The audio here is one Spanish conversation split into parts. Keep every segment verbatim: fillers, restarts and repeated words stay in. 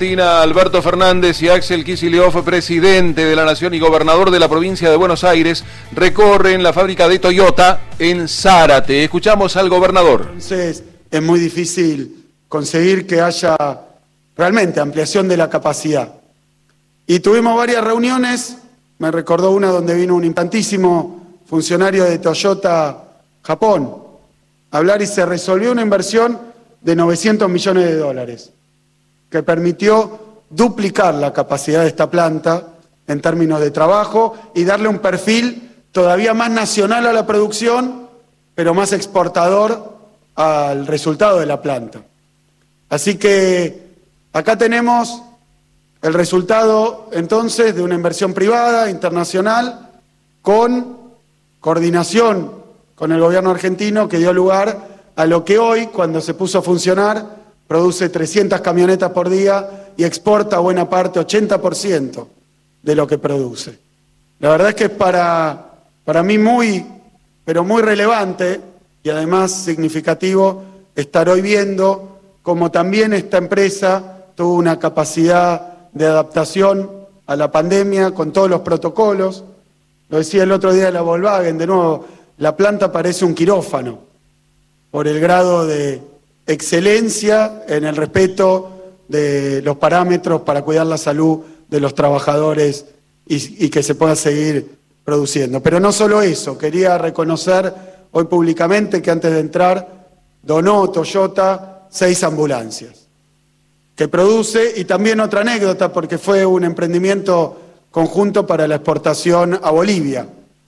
Argentina, Alberto Fernández, y Axel Kicillof, presidente de la Nación y gobernador de la provincia de Buenos Aires, recorren la fábrica de Toyota en Zárate. Escuchamos al gobernador. Entonces, es muy difícil conseguir que haya realmente ampliación de la capacidad. Y tuvimos varias reuniones, me recordó una donde vino un importantísimo funcionario de Toyota Japón a hablar, y se resolvió una inversión de novecientos millones de dólares, que permitió duplicar la capacidad de esta planta en términos de trabajo y darle un perfil todavía más nacional a la producción, pero más exportador al resultado de la planta. Así que acá tenemos el resultado entonces de una inversión privada, internacional, con coordinación con el gobierno argentino, que dio lugar a lo que hoy, cuando se puso a funcionar, produce trescientas camionetas por día y exporta buena parte, ochenta por ciento de lo que produce. La verdad es que es para, para mí muy, pero muy relevante y además significativo estar hoy viendo cómo también esta empresa tuvo una capacidad de adaptación a la pandemia con todos los protocolos. Lo decía el otro día de la Volkswagen, de nuevo, la planta parece un quirófano por el grado de excelencia en el respeto de los parámetros para cuidar la salud de los trabajadores y, y que se pueda seguir produciendo. Pero no solo eso, quería reconocer hoy públicamente que antes de entrar donó Toyota seis ambulancias que produce, y también otra anécdota, porque fue un emprendimiento conjunto para la exportación a Bolivia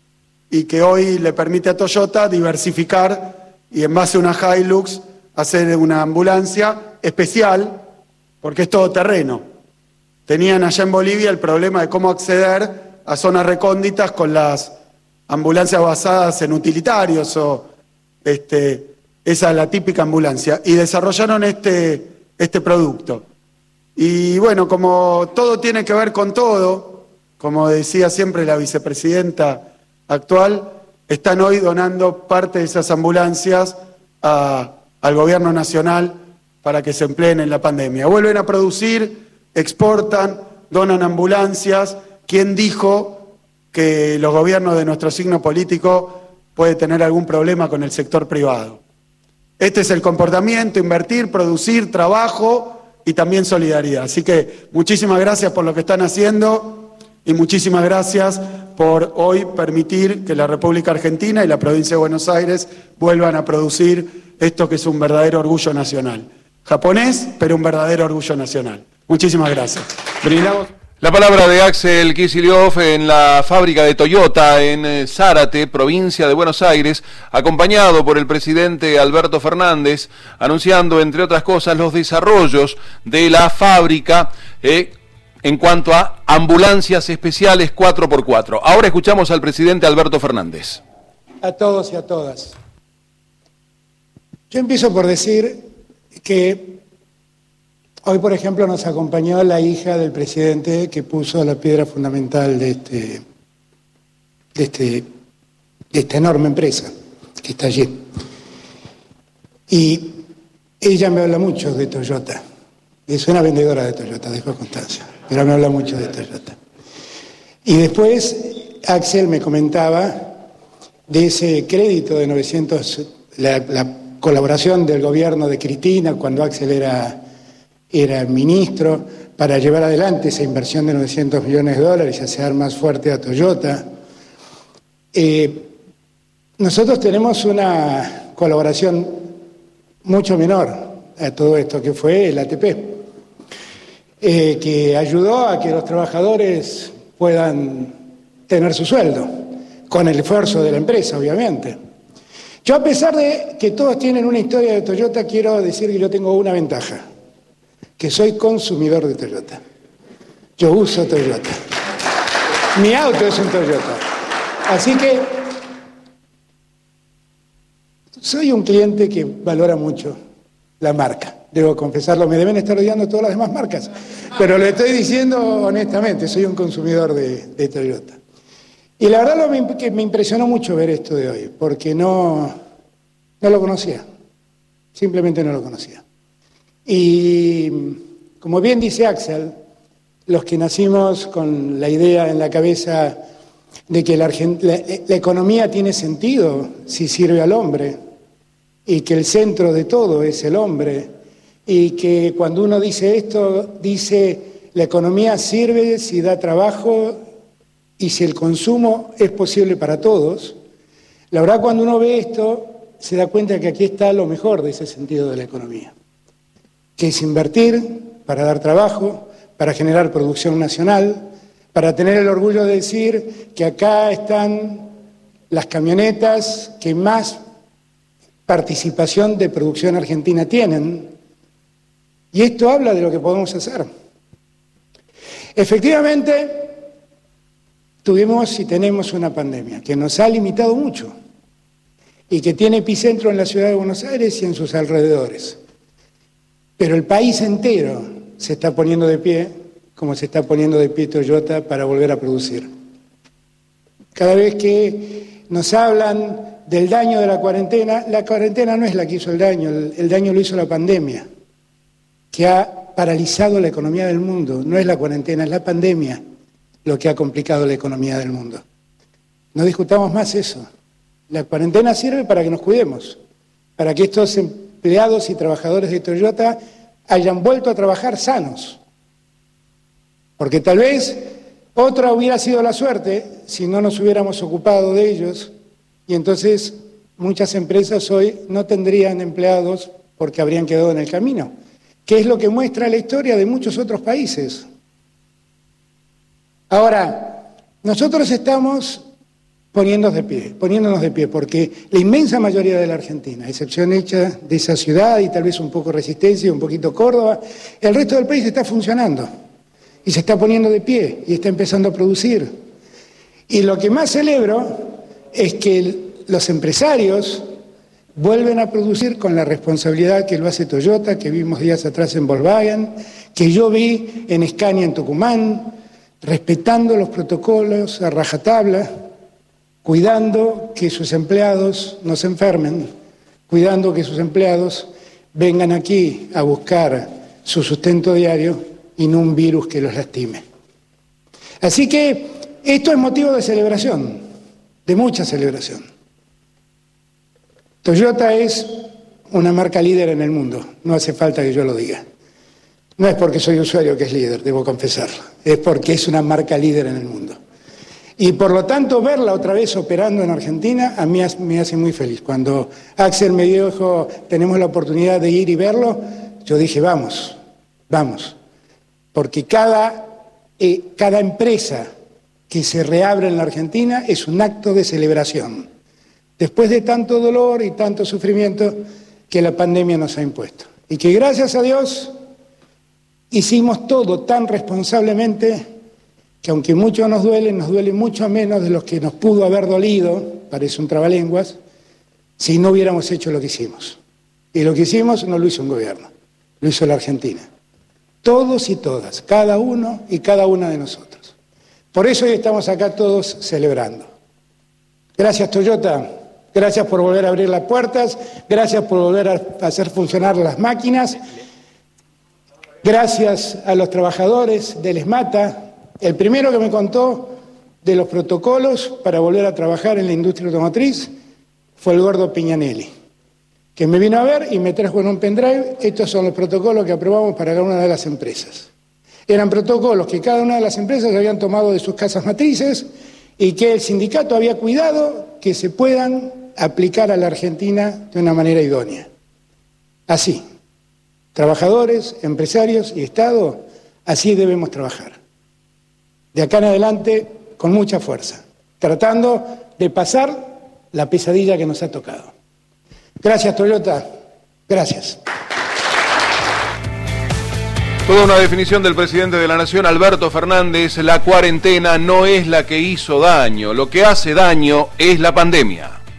y que hoy le permite a Toyota diversificar y en base a una Hilux hacer una ambulancia especial, porque es todo terreno. Tenían allá en Bolivia el problema de cómo acceder a zonas recónditas con las ambulancias basadas en utilitarios, o este, esa es la típica ambulancia, y desarrollaron este, este producto. Y bueno, como todo tiene que ver con todo, como decía siempre la vicepresidenta actual, están hoy donando parte de esas ambulancias a, al gobierno nacional para que se empleen en la pandemia. Vuelven a producir, exportan, donan ambulancias. ¿Quién dijo que los gobiernos de nuestro signo político pueden tener algún problema con el sector privado? Este es el comportamiento: invertir, producir, trabajo y también solidaridad. Así que muchísimas gracias por lo que están haciendo. Y muchísimas gracias por hoy permitir que la República Argentina y la provincia de Buenos Aires vuelvan a producir esto que es un verdadero orgullo nacional. Japonés, pero un verdadero orgullo nacional. Muchísimas gracias. Brindamos. La palabra de Axel Kicillof en la fábrica de Toyota en Zárate, provincia de Buenos Aires, acompañado por el presidente Alberto Fernández, anunciando, entre otras cosas, los desarrollos de la fábrica eh, en cuanto a ambulancias especiales cuatro por cuatro. Ahora escuchamos al presidente Alberto Fernández. A todos y a todas. Yo empiezo por decir que hoy, por ejemplo, nos acompañó la hija del presidente, que puso la piedra fundamental de, este, de, este, de esta enorme empresa que está allí. Y ella me habla mucho de Toyota. Es una vendedora de Toyota, dejo constancia, pero me habla mucho de Toyota. Y después Axel me comentaba de ese crédito de novecientos, la, la colaboración del gobierno de Cristina cuando Axel era, era ministro, para llevar adelante esa inversión de novecientos millones de dólares y hacer más fuerte a Toyota. Eh, nosotros tenemos una colaboración mucho menor a todo esto, que fue el A T P. Eh, que ayudó a que los trabajadores puedan tener su sueldo, con el esfuerzo de la empresa, obviamente. Yo, a pesar de que todos tienen una historia de Toyota, quiero decir que yo tengo una ventaja, que soy consumidor de Toyota. Yo uso Toyota. Mi auto es un Toyota. Así que soy un cliente que valora mucho la marca. Debo confesarlo, me deben estar odiando todas las demás marcas, pero lo estoy diciendo honestamente, soy un consumidor de, de Toyota. Y la verdad lo que me impresionó mucho ver esto de hoy, porque no, no lo conocía, simplemente no lo conocía. Y como bien dice Axel, los que nacimos con la idea en la cabeza de que la, la, la economía tiene sentido si sirve al hombre y que el centro de todo es el hombre y que cuando uno dice esto, dice la economía sirve si da trabajo y si el consumo es posible para todos. La verdad, cuando uno ve esto, se da cuenta que aquí está lo mejor de ese sentido de la economía, que es invertir para dar trabajo, para generar producción nacional, para tener el orgullo de decir que acá están las camionetas que más participación de producción argentina tienen. Y esto habla de lo que podemos hacer. Efectivamente, tuvimos y tenemos una pandemia que nos ha limitado mucho y que tiene epicentro en la ciudad de Buenos Aires y en sus alrededores. Pero el país entero se está poniendo de pie, como se está poniendo de pie Toyota para volver a producir. Cada vez que nos hablan del daño de la cuarentena, la cuarentena no es la que hizo el daño, el, el daño lo hizo la pandemia, que ha paralizado la economía del mundo. No es la cuarentena, es la pandemia lo que ha complicado la economía del mundo. No discutamos más eso. La cuarentena sirve para que nos cuidemos, para que estos empleados y trabajadores de Toyota hayan vuelto a trabajar sanos. Porque tal vez otra hubiera sido la suerte si no nos hubiéramos ocupado de ellos y entonces muchas empresas hoy no tendrían empleados porque habrían quedado en el camino, que es lo que muestra la historia de muchos otros países. Ahora, nosotros estamos poniéndonos de pie, poniéndonos de pie, porque la inmensa mayoría de la Argentina, a excepción hecha de esa ciudad y tal vez un poco Resistencia y un poquito Córdoba, el resto del país está funcionando y se está poniendo de pie y está empezando a producir. Y lo que más celebro es que el, los empresarios vuelven a producir con la responsabilidad que lo hace Toyota, que vimos días atrás en Volkswagen, que yo vi en Scania en Tucumán, respetando los protocolos a rajatabla, cuidando que sus empleados no se enfermen, cuidando que sus empleados vengan aquí a buscar su sustento diario y no un virus que los lastime. Así que esto es motivo de celebración, de mucha celebración. Toyota es una marca líder en el mundo, no hace falta que yo lo diga. No es porque soy usuario que es líder, debo confesarlo, es porque es una marca líder en el mundo. Y por lo tanto, verla otra vez operando en Argentina, a mí me hace muy feliz. Cuando Axel me dijo, tenemos la oportunidad de ir y verlo, yo dije, vamos, vamos. Porque cada, eh, cada empresa que se reabre en la Argentina es un acto de celebración, después de tanto dolor y tanto sufrimiento que la pandemia nos ha impuesto. Y que gracias a Dios hicimos todo tan responsablemente que aunque mucho nos duele, nos duele mucho menos de lo que nos pudo haber dolido, parece un trabalenguas, si no hubiéramos hecho lo que hicimos. Y lo que hicimos no lo hizo un gobierno, lo hizo la Argentina. Todos y todas, cada uno y cada una de nosotros. Por eso hoy estamos acá todos celebrando. Gracias Toyota, gracias por volver a abrir las puertas, gracias por volver a hacer funcionar las máquinas, gracias a los trabajadores del ESMATA. El primero que me contó de los protocolos para volver a trabajar en la industria automotriz fue el gordo Piñanelli, que me vino a ver y me trajo en un pendrive, estos son los protocolos que aprobamos para cada una de las empresas. Eran protocolos que cada una de las empresas habían tomado de sus casas matrices y que el sindicato había cuidado que se puedan aplicar a la Argentina de una manera idónea. Así, trabajadores, empresarios y Estado, así debemos trabajar. De acá en adelante, con mucha fuerza, tratando de pasar la pesadilla que nos ha tocado. Gracias, Toyota. Gracias. Toda una definición del presidente de la Nación, Alberto Fernández. La cuarentena no es la que hizo daño. Lo que hace daño es la pandemia.